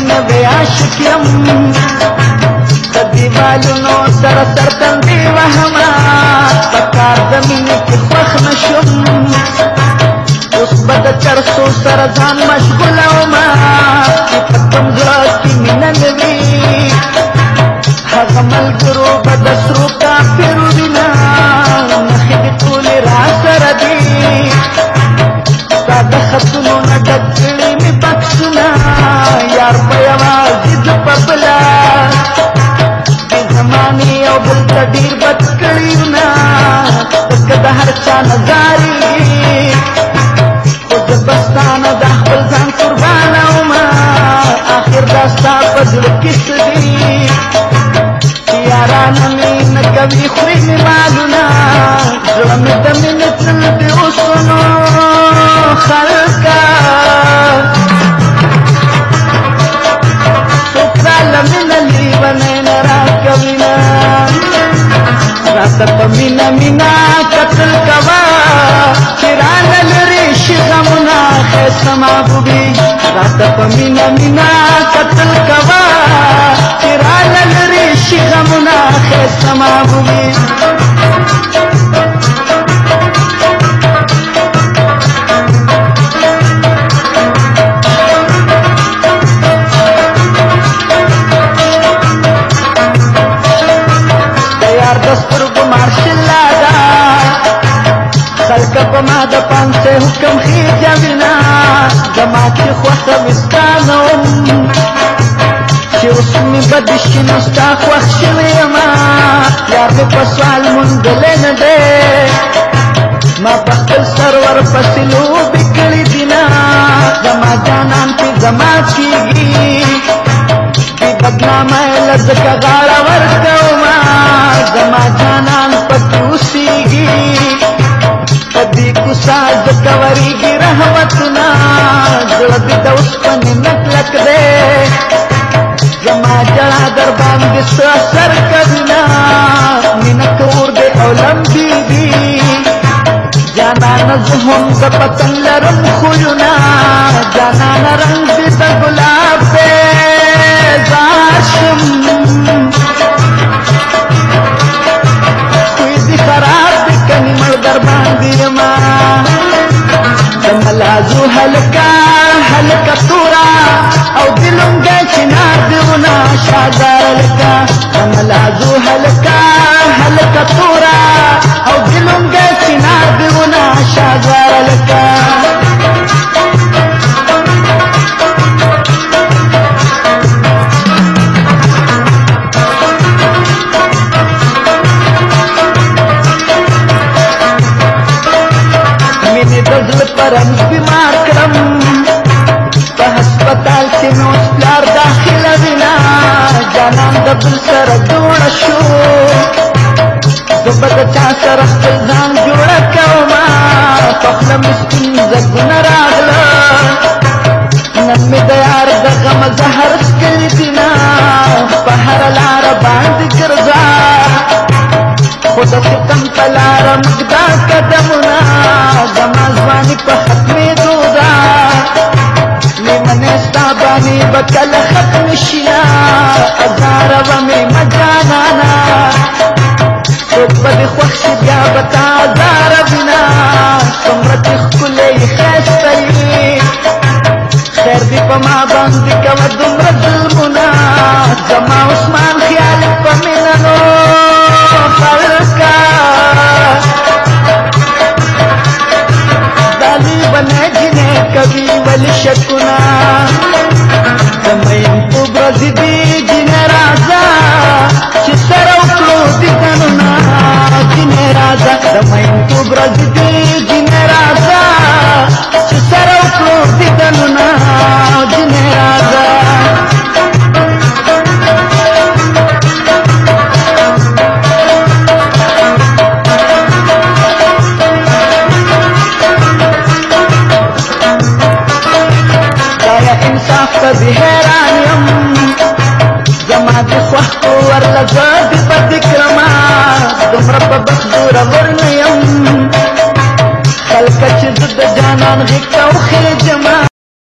نبی عاشق یم د دیوالونو سره سرتندې وهمه په کار د مینې کې خوښ نه شوم اوس به د چرسو سره ځان مشغولومه چې په کوم زړه کې مینه نه وي هغه ملګرو به د سرو کافرو وینه نښې دې ټولې را سره دي ستا د خطونو نه ډک کړي مې بکسونه یار په یوازې زه په بله دې زمانې یو بل ته ډېر بد کړي نه که د هر چا نظارې خو زه به ستا نه د خپل ځان قربانومه آخر دا ستا په زړه کې څه دي یارانه مې نه کوي خوري مې مالونه زړه مې د مینې تل د اوسنو خلکه څوک راله مینه لیونی نه راکوینه راته په مینه مینه کتل کوه چې رانه لرې شي غمونه ښایسته محبوبې راته په مینه مینه کتل کوه چې رانه لرې شي غمونه ښایسته محبوبې خلکه په ما د پانسۍ حکم خېجوینه زما چې خوښه مې ستا نه وم چې اوس مې بد شي نو ستا خوښ شوې یمه یار مې په سوال موندلی نه دی ما په خپل سر ورپسې لوبې کړي دینه زما جانان پې زما کېږي بې بدنامه یې له ځکه غاړه ورکومه زما جانان پکې اوسېږي پدې کوڅه ځکه ورېږي رحمتونه زړه دې د اوسپنې نه کلک دی زما ژړا در باندې څه اثر کوینه مینه که اور دی او لمبېږي جانانه زه هم د پتنګ لرم خویونه جانانه رنګ دې د ګلاب دی زار شم خوی دې خراب دی کنې مړ در باندې یمه د ملازو هلکه هلکه تورا او د لونګی چنار دې ونه شازار هلکه د ملازو هلکه هلکه تورا او د لونګی چنار دې ونه شازار هلکه رنځ بیمار کړم په هسپتال کې مې اوس پلار داخله وینه جانان د بل سره جوړه شو زه به د چا سره خپل ځان جوړه کومه په خوله مې سپین ځګونه راغله نن مې د یار د غمه زهر څکلي دینه په هره لاره باندې ګرځه خو د ستم په لاره موږ دا قدمونه زما ځواني په ختمېدو ده لیمنې ستا باندې به کله ختم شي نه ازاروه مې مه جانانه څوک به دې خوښ شي بیا به تا ازاروینه څومره چې ښکلی یې ښایسته یې خیر دې په ما باندې کوه دومره ظلمونه زما عثمان خیال په میننو خلکه دالیبنه جنې کوي ولې شکونه د میینتوب ورځې دي جنې راځه چې سره وکړو دیدنونه جنې راځه د میینتوب ورځې دي جنې راځه چې سره وکړو دیدنونه جنې راځه ته دې حیران یم زما د خوښو ورله زه دې بد کړمه دومره په بخت زورور نه یم خلکه چې زه د جانان غېږ ته وخېږمه